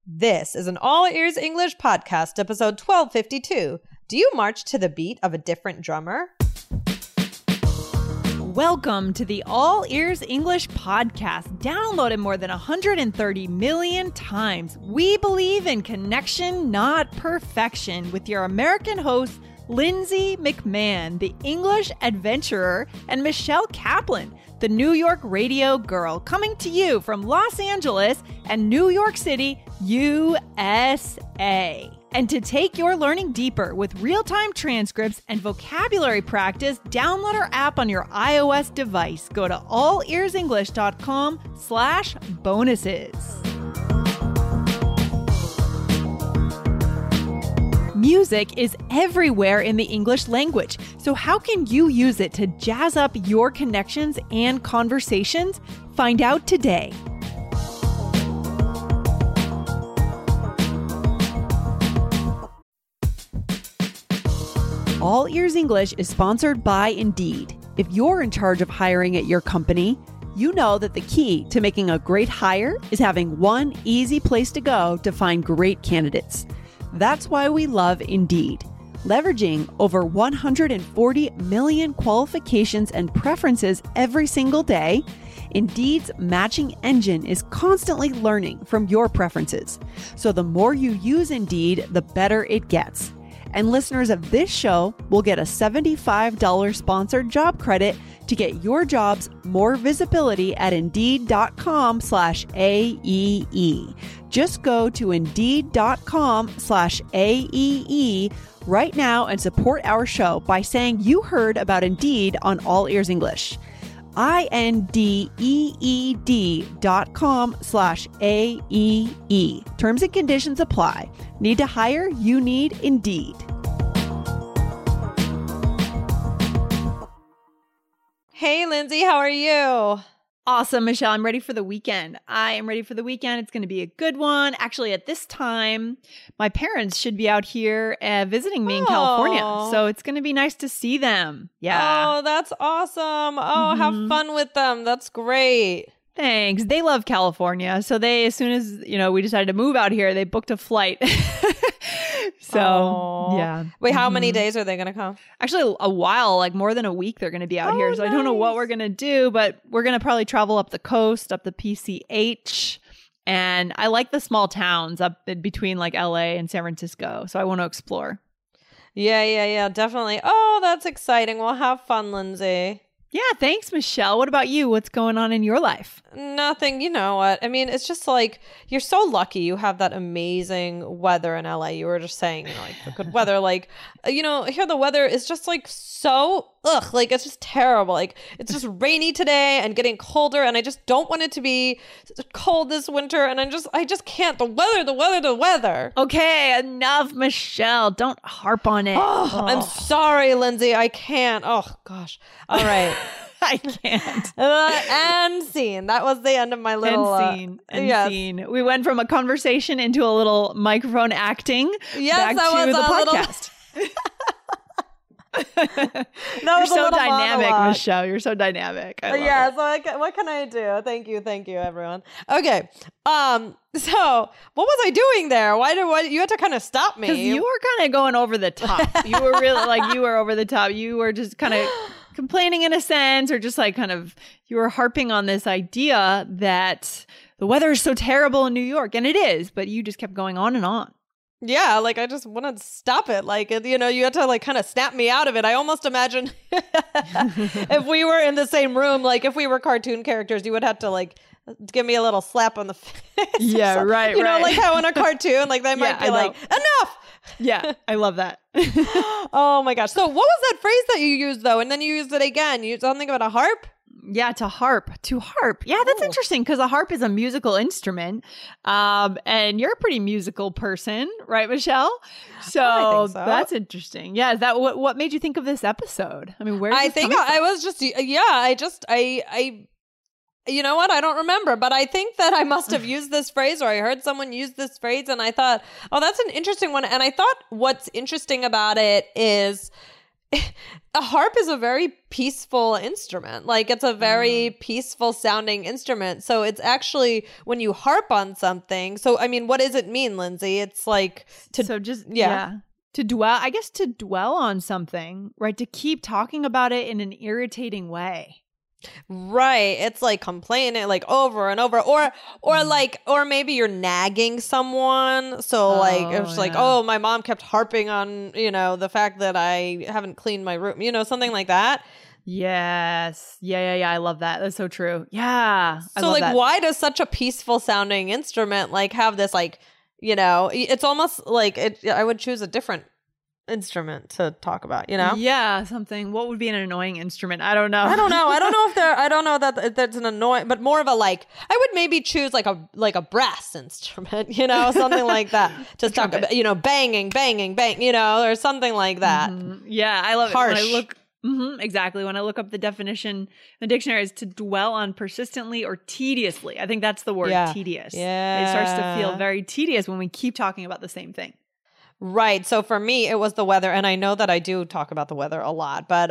This is an All Ears English podcast, episode 1252. Do you march to the beat of a different drummer? Welcome to the All Ears English podcast, downloaded more than 130 million times. We believe in connection, not perfection, with your American hosts, Lindsay McMahon, the English adventurer, and Michelle Kaplan, the New York radio girl, coming to you from Los Angeles and New York City, USA. And to take your learning deeper with real-time transcripts and vocabulary practice, download our app on your iOS device. Go to allearsenglish.com/bonuses. Music is everywhere in the English language, so how can you use it to jazz up your connections and conversations? Find out today. All Ears English is sponsored by Indeed. If you're in charge of hiring at your company, you know that the key to making a great hire is having one easy place to go to find great candidates. That's why we love Indeed. Leveraging over 140 million qualifications and preferences every single day, Indeed's matching engine is constantly learning from your preferences. So the more you use Indeed, the better it gets. And listeners of this show will get a $75 sponsored job credit to get your jobs more visibility at Indeed.com/AEE. Just go to Indeed.com/AEE right now and support our show by saying you heard about Indeed on All Ears English. INDEED.com/AEE. Terms and conditions apply. Need to hire? You need Indeed. Hey, Lindsay, how are you? Awesome, Michelle. I'm ready for the weekend. I am ready for the weekend. It's going to be a good one. Actually, at this time, my parents should be out here visiting me in California. So it's going to be nice to see them. Yeah. Oh, that's awesome. Oh, have fun with them. That's great. Thanks. They love California. So as soon as, we decided to move out here, they booked a flight. Yeah. Wait, how many days are they going to come? Actually, a while, like more than a week they're going to be out here. So nice. I don't know what we're going to do, but we're going to probably travel up the coast, up the PCH. And I like the small towns up between like LA and San Francisco. So I want to explore. Yeah, definitely. Oh, that's exciting. Well, have fun, Lindsay. Yeah, thanks, Michelle. What about you? What's going on in your life? Nothing. You know what? I mean, it's just like, you're so lucky you have that amazing weather in LA. You were just saying, like the good weather, like, here the weather is just like so, like it's just terrible. Like it's just rainy today and getting colder, and I just don't want it to be cold this winter. And I just can't. The weather. Okay, enough, Michelle. Don't harp on it. I'm sorry, Lindsay. I can't. Oh gosh. All right. I can't. And scene. That was the end of my little scene. We went from a conversation into a little microphone acting back to the podcast. You're so dynamic, monologue. Michelle. You're so dynamic. I love it. So what can I do? Thank you, everyone. Okay. So what was I doing there? Why you had to kind of stop me? Because you were kind of going over the top. You were really you were over the top. You were just kind of complaining in a sense, or just like kind of, you were harping on this idea that the weather is so terrible in New York, and it is, but you just kept going on and on. Yeah, like I just wanted to stop it. Like, you had to like kind of snap me out of it. I almost imagine if we were in the same room, like if we were cartoon characters, you would have to like give me a little slap on the face. Yeah, right. You know, like how in a cartoon, like they might be like, enough. Yeah, I love that. Oh my gosh. So what was that phrase that you used though? And then you used it again. You something about a harp? Yeah, to harp. Yeah, that's interesting because a harp is a musical instrument. And you're a pretty musical person, right, Michelle? So, I think so. That's interesting. Yeah, is that what made you think of this episode? I mean, I was just you know what? I don't remember, but I think that I must have used this phrase, or I heard someone use this phrase, and I thought, oh, that's an interesting one. And I thought what's interesting about it is a harp is a very peaceful instrument. Like it's a very peaceful sounding instrument. So it's actually when you harp on something. So, I mean, what does it mean, Lindsay? It's like to to dwell, I guess, to dwell on something, right? To keep talking about it in an irritating way. Right. It's like complaining like over and over or maybe you're nagging someone. So like it's like, oh, my mom kept harping on, the fact that I haven't cleaned my room, something like that. Yes. Yeah. I love that. That's so true. Yeah. So like why does such a peaceful sounding instrument like have this like, it's almost like I would choose a different instrument to talk about, Yeah, something. What would be an annoying instrument? I don't know. I don't know that that's an annoying, but more of a like, I would maybe choose like a brass instrument, something like that. Just talk about, banging, bang, or something like that. Mm-hmm. Yeah, I love Harsh. it. When I look, exactly. When I look up the definition in the dictionary is to dwell on persistently or tediously. I think that's the word, tedious. Yeah. It starts to feel very tedious when we keep talking about the same thing. Right. So for me, it was the weather. And I know that I do talk about the weather a lot, but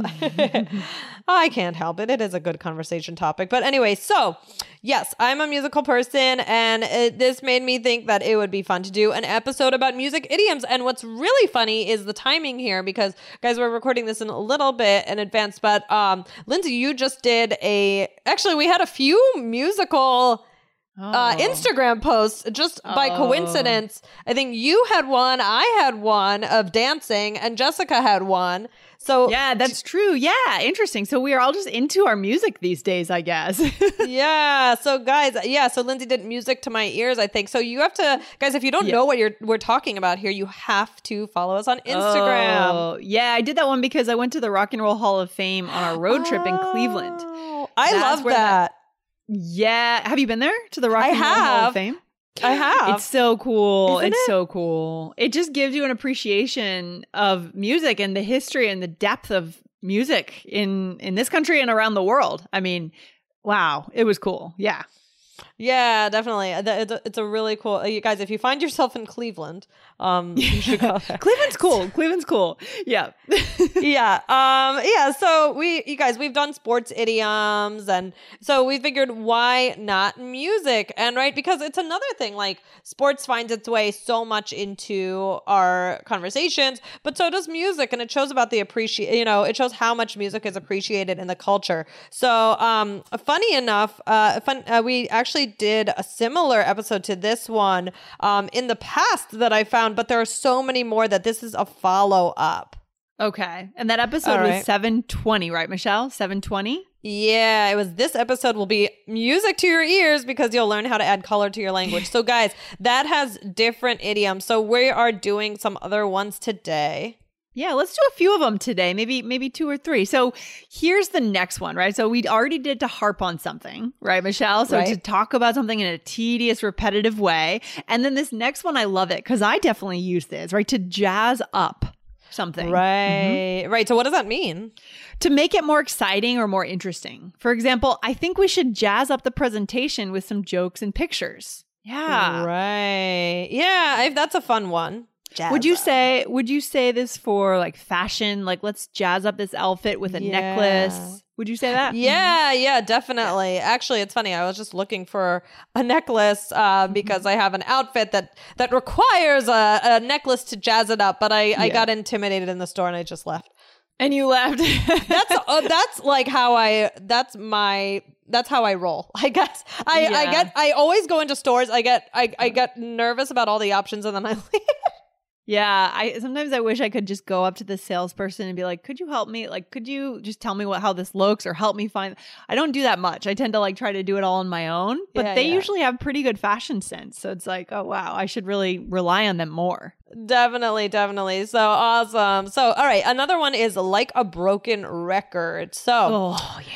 I can't help it. It is a good conversation topic. But anyway, so yes, I'm a musical person. And this made me think that it would be fun to do an episode about music idioms. And what's really funny is the timing here because, guys, we're recording this in a little bit in advance. But Lindsay, you just did actually, we had a few musical Instagram posts just by coincidence. I think you had one, I had one of dancing, and Jessica had one. So yeah, that's true. Yeah, interesting. So we are all just into our music these days, I guess. Yeah. So guys, so Lindsay did music to my ears, I think. So you have to, guys, if you don't know what we're talking about here, you have to follow us on Instagram. Oh, yeah, I did that one because I went to the Rock and Roll Hall of Fame on our road trip in Cleveland. I love that. Yeah. Have you been there to the Rock and Roll Hall of Fame? I have. It's so cool. Isn't it's so cool. It just gives you an appreciation of music and the history and the depth of music in this country and around the world. I mean, wow. It was cool. Yeah. Yeah, definitely. It's a really cool. You guys, if you find yourself in Cleveland, you should go there. Cleveland's cool. Yeah. Yeah. So you guys, we've done sports idioms, and so we figured why not music? And right, because it's another thing, like sports finds its way so much into our conversations, but so does music, and it shows about the it shows how much music is appreciated in the culture. So funny enough, we actually did a similar episode to this one in the past that I found, but there are so many more that this is a follow-up. Okay. And that episode was 720, right, Michelle? 720? Yeah, this episode will be music to your ears because you'll learn how to add color to your language. So guys, that has different idioms. So we are doing some other ones today. Yeah, let's do a few of them today, maybe 2 or 3. So here's the next one, right? So we already did to harp on something, right, Michelle? So to talk about something in a tedious, repetitive way. And then this next one, I love it because I definitely use this, right? To jazz up something. Right. Right. So what does that mean? To make it more exciting or more interesting. For example, I think we should jazz up the presentation with some jokes and pictures. Yeah. Right. Yeah, that's a fun one. Would you say this for like fashion? Like, let's jazz up this outfit with a necklace. Would you say that? Yeah, definitely. Actually, it's funny. I was just looking for a necklace because I have an outfit that requires a necklace to jazz it up. But I got intimidated in the store and I just left. And you left. That's like how that's how I roll. I guess I always go into stores. I get nervous about all the options and then I leave. Yeah, sometimes I wish I could just go up to the salesperson and be like, "Could you help me? Like, could you just tell me how this looks or help me find?" I don't do that much. I tend to like try to do it all on my own, but they usually have pretty good fashion sense. So it's like, oh wow, I should really rely on them more. Definitely. So awesome. So all right, another one is like a broken record. So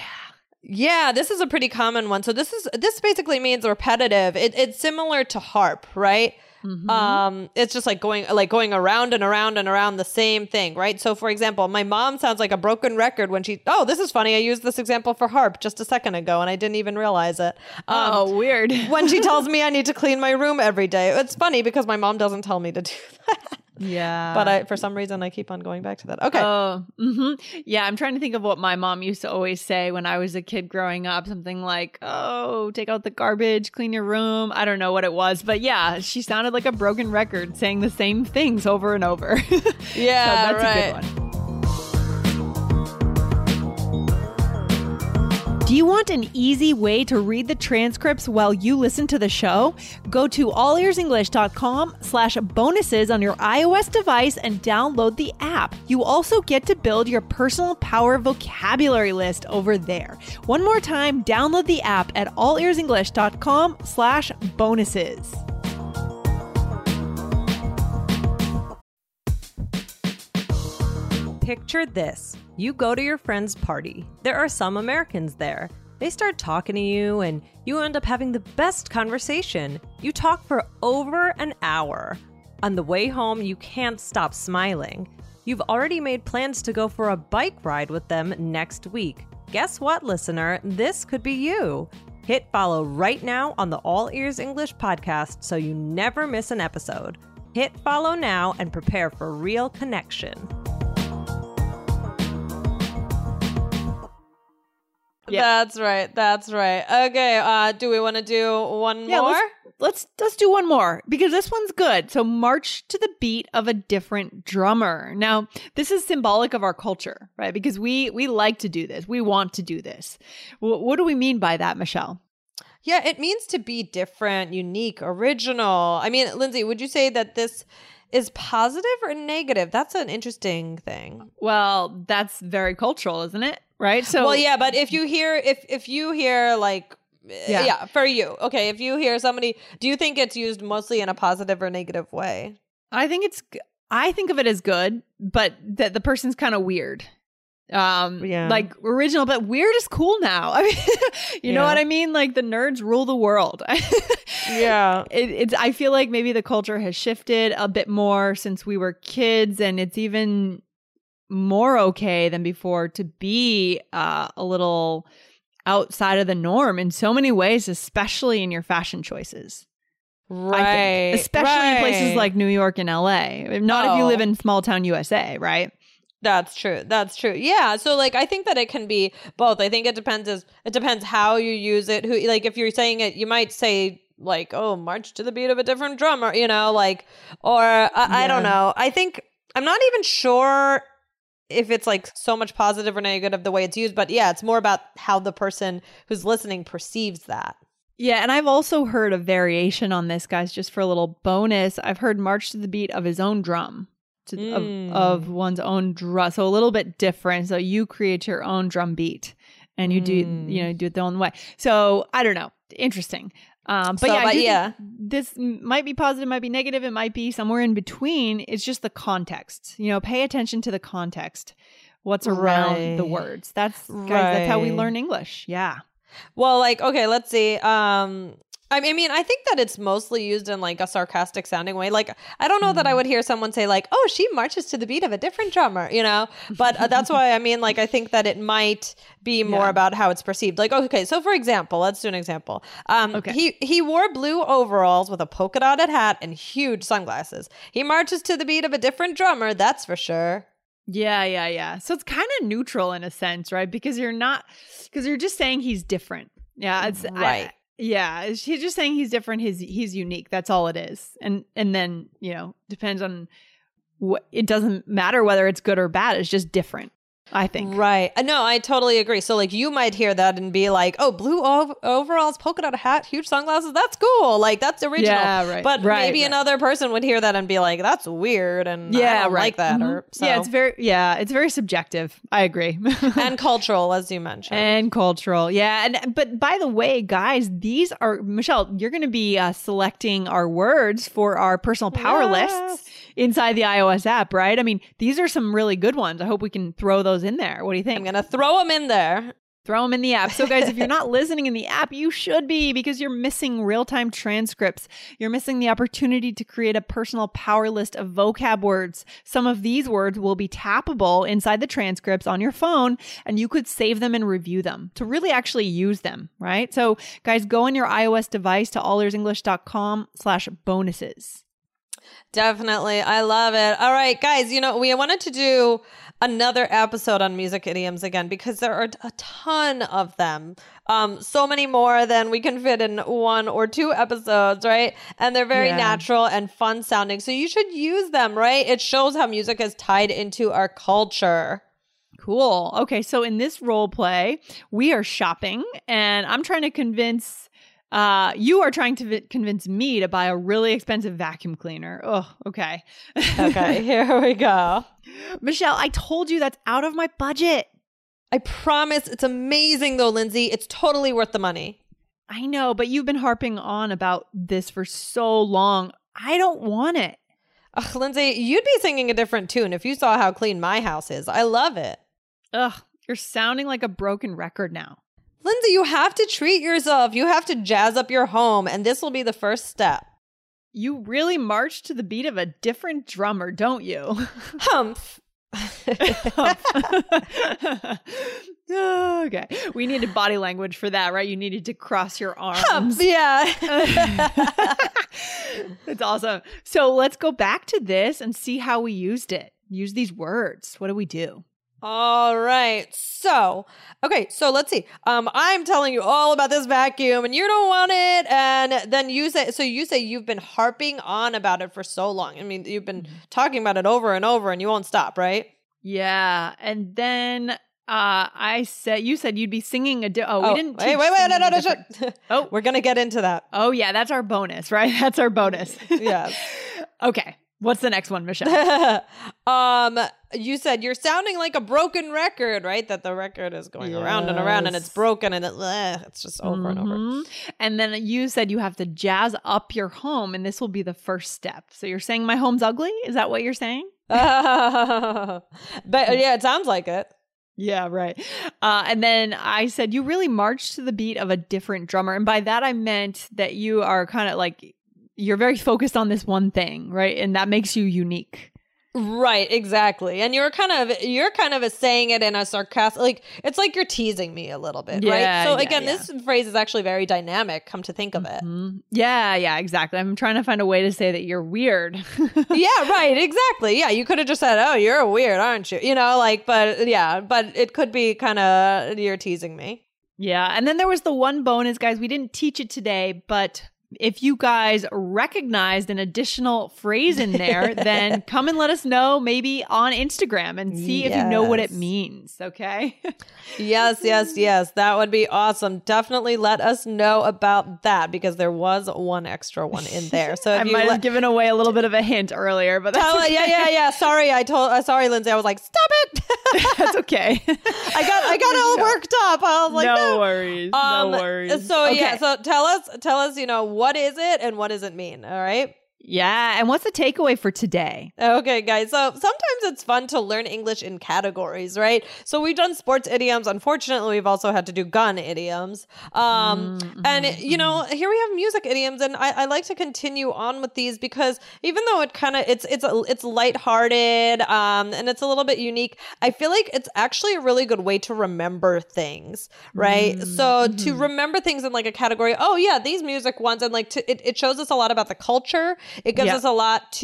yeah, this is a pretty common one. So this basically means repetitive. It's similar to harp, right? Mm-hmm. It's just like going around and around and around the same thing, right? So for example, my mom sounds like a broken record when this is funny. I used this example for harp just a second ago and I didn't even realize it. Weird. When she tells me I need to clean my room every day. It's funny because my mom doesn't tell me to do that. Yeah. But for some reason, I keep on going back to that. Okay. Oh, yeah. I'm trying to think of what my mom used to always say when I was a kid growing up. Something like, "Oh, take out the garbage, clean your room." I don't know what it was, but yeah, she sounded like a broken record, saying the same things over and over. Yeah, so that's a good one. Do you want an easy way to read the transcripts while you listen to the show? Go to allearsenglish.com/bonuses on your iOS device and download the app. You also get to build your personal power vocabulary list over there. One more time, download the app at allearsenglish.com/bonuses. Picture this. You go to your friend's party. There are some Americans there. They start talking to you and you end up having the best conversation. You talk for over an hour. On the way home, you can't stop smiling. You've already made plans to go for a bike ride with them next week. Guess what, listener? This could be you. Hit follow right now on the All Ears English podcast so you never miss an episode. Hit follow now and prepare for real connection. Yeah. That's right. Okay, do we want to do one more? Let's do one more because this one's good. So march to the beat of a different drummer. Now, this is symbolic of our culture, right? Because we like to do this. We want to do this. What do we mean by that, Michelle? Yeah, it means to be different, unique, original. I mean, Lindsay, would you say that this is positive or negative? That's an interesting thing. Well, that's very cultural, isn't it? Right? So, well, yeah, but if you hear like, yeah, for you, okay, if you hear somebody, do you think it's used mostly in a positive or negative way? I think of it as good, but that the person's kind of weird. Like original, but weird is cool now. I mean, you know what I mean? Like the nerds rule the world. Yeah. I feel like maybe the culture has shifted a bit more since we were kids, and it's even more okay than before to be a little outside of the norm in so many ways, especially in your fashion choices. Right. Especially in places like New York and LA. Not if you live in small town USA, right? That's true. Yeah. So like, I think that it can be both. I think it depends how you use it. Who, like, if you're saying it, you might say like, oh, march to the beat of a different drummer, like, or I don't know. I think I'm not even sure if it's like so much positive or negative the way it's used, but yeah, it's more about how the person who's listening perceives that. Yeah, and I've also heard a variation on this, guys, just for a little bonus. I've heard march to the beat of his own drum. Of one's own drum, so a little bit different. So you create your own drum beat, and you do it the own way. So I don't know, interesting. This might be positive, might be negative, it might be somewhere in between. It's just the context. Pay attention to the context. What's around the words? That's how we learn English. Yeah. Well, like, okay, let's see. I mean, I think that it's mostly used in like a sarcastic sounding way. Like, I don't know that I would hear someone say like, oh, she marches to the beat of a different drummer, but that's why I mean, like, I think that it might be more about how it's perceived. Like, okay, so for example, let's do an example. He wore blue overalls with a polka dotted hat and huge sunglasses. He marches to the beat of a different drummer. That's for sure. Yeah. So it's kind of neutral in a sense, right? Because you're just saying he's different. Yeah. It's right. He's just saying he's different. He's unique. That's all it is. And then, depends on what, it doesn't matter whether it's good or bad. It's just different, I think. Right. No, I totally agree. So like you might hear that and be like, oh, blue overalls, polka dot hat, huge sunglasses. That's cool. Like that's original. Yeah, right. But maybe another person would hear that and be like, that's weird. And I don't like that. Or so. Yeah, it's very subjective. I agree. And cultural, as you mentioned. And cultural. Yeah. But by the way, guys, these are, Michelle, you're going to be selecting our words for our personal power lists inside the iOS app, right? I mean, these are some really good ones. I hope we can throw those in there. What do you think? I'm going to throw them in there. Throw them in the app. So guys, if you're not listening in the app, you should be, because you're missing real-time transcripts. You're missing the opportunity to create a personal power list of vocab words. Some of these words will be tappable inside the transcripts on your phone, and you could save them and review them to really actually use them, right? So guys, go on your iOS device to allearsenglish.com/bonuses. Definitely. I love it. All right, guys, we wanted to do another episode on music idioms again because there are a ton of them. So many more than we can fit in 1 or 2 episodes, right? And they're very natural and fun sounding. So you should use them, right? It shows how music is tied into our culture. Cool. Okay, so in this role play, we are shopping and I'm trying to convince you are trying to convince me to buy a really expensive vacuum cleaner. Oh, okay. Okay, here we go. Michelle, I told you that's out of my budget. I promise. It's amazing though, Lindsay. It's totally worth the money. I know, but you've been harping on about this for so long. I don't want it. Ugh, Lindsay, you'd be singing a different tune if you saw how clean my house is. I love it. Ugh, you're sounding like a broken record now. Lindsay, you have to treat yourself. You have to jazz up your home, and this will be the first step. You really march to the beat of a different drummer, don't you? Humph. Okay. We needed body language for that, right? You needed to cross your arms. Humph, yeah. That's awesome. So let's go back to this and see how we used it. Use these words. What do we do? All right. So let's see. I'm telling you all about this vacuum and you don't want it. And then you say you've been harping on about it for so long. I mean, you've been talking about it over and over and you won't stop, right? Yeah. And then you said you'd be singing we didn't wait, no. Oh, we're going to get into that. Oh yeah. That's our bonus, right? That's our bonus. Yeah. Okay. What's the next one, Michelle? You said you're sounding like a broken record, right? That the record is going around and around and it's broken and it's just over and over. And then you said you have to jazz up your home and this will be the first step. So you're saying my home's ugly? Is that what you're saying? But yeah, it sounds like it. Yeah, right. And then I said you really march to the beat of a different drummer. And by that I meant that you are kind of like, you're very focused on this one thing, right? And that makes you unique. Right, exactly. And you're kind of saying it in a sarcastic, like, it's like you're teasing me a little bit, right? So again, this phrase is actually very dynamic, come to think of it. Yeah, exactly. I'm trying to find a way to say that you're weird. Yeah, right, exactly. Yeah, you could have just said, oh, you're weird, aren't you? But it could be kind of, you're teasing me. Yeah, and then there was the one bonus, guys. We didn't teach it today, but if you guys recognized an additional phrase in there, then come and let us know maybe on Instagram and see if you know what it means. Okay. Yes. That would be awesome. Definitely let us know about that because there was one extra one in there. So if I might have given away a little bit of a hint earlier, but that's okay. Yeah. Sorry. Sorry, Lindsay. I was like, stop it. That's okay. I got all worked up. I was like, no worries. No worries. So okay. So tell us, what is it and what does it mean? All right. Yeah. And what's the takeaway for today? Okay, guys. So sometimes it's fun to learn English in categories, right? So we've done sports idioms. Unfortunately, we've also had to do gun idioms. And, here we have music idioms. And I like to continue on with these because even though it kind of, it's lighthearted and it's a little bit unique, I feel like it's actually a really good way to remember things, right? So to remember things in like a category, oh yeah, these music ones, and like it shows us a lot about the culture. It gives us a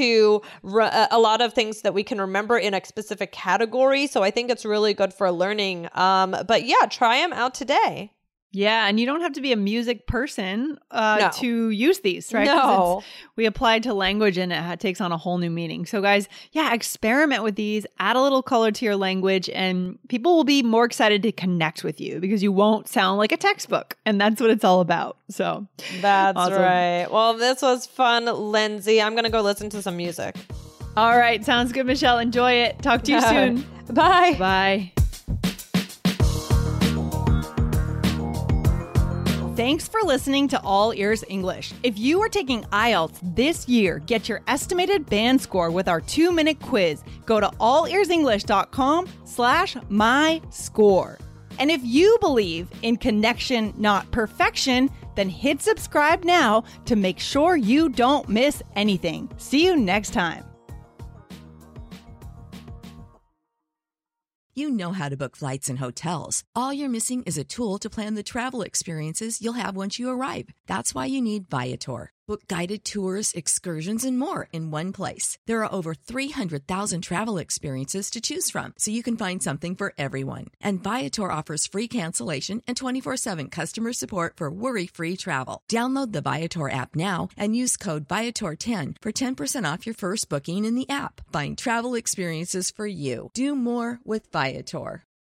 lot of things that we can remember in a specific category. So I think it's really good for learning. But yeah, try them out today. Yeah, and you don't have to be a music person to use these, right? No. We applied to language and it takes on a whole new meaning. So guys, experiment with these, add a little color to your language, and people will be more excited to connect with you because you won't sound like a textbook. And that's what it's all about. So that's awesome. Right. Well, this was fun, Lindsay. I'm going to go listen to some music. All right. Sounds good, Michelle. Enjoy it. Talk to you soon. Bye. Bye. Thanks for listening to All Ears English. If you are taking IELTS this year, get your estimated band score with our 2-minute quiz. Go to allearsenglish.com/myscore. And if you believe in connection, not perfection, then hit subscribe now to make sure you don't miss anything. See you next time. You know how to book flights and hotels. All you're missing is a tool to plan the travel experiences you'll have once you arrive. That's why you need Viator. Book guided tours, excursions, and more in one place. There are over 300,000 travel experiences to choose from, so you can find something for everyone. And Viator offers free cancellation and 24/7 customer support for worry-free travel. Download the Viator app now and use code Viator10 for 10% off your first booking in the app. Find travel experiences for you. Do more with Viator.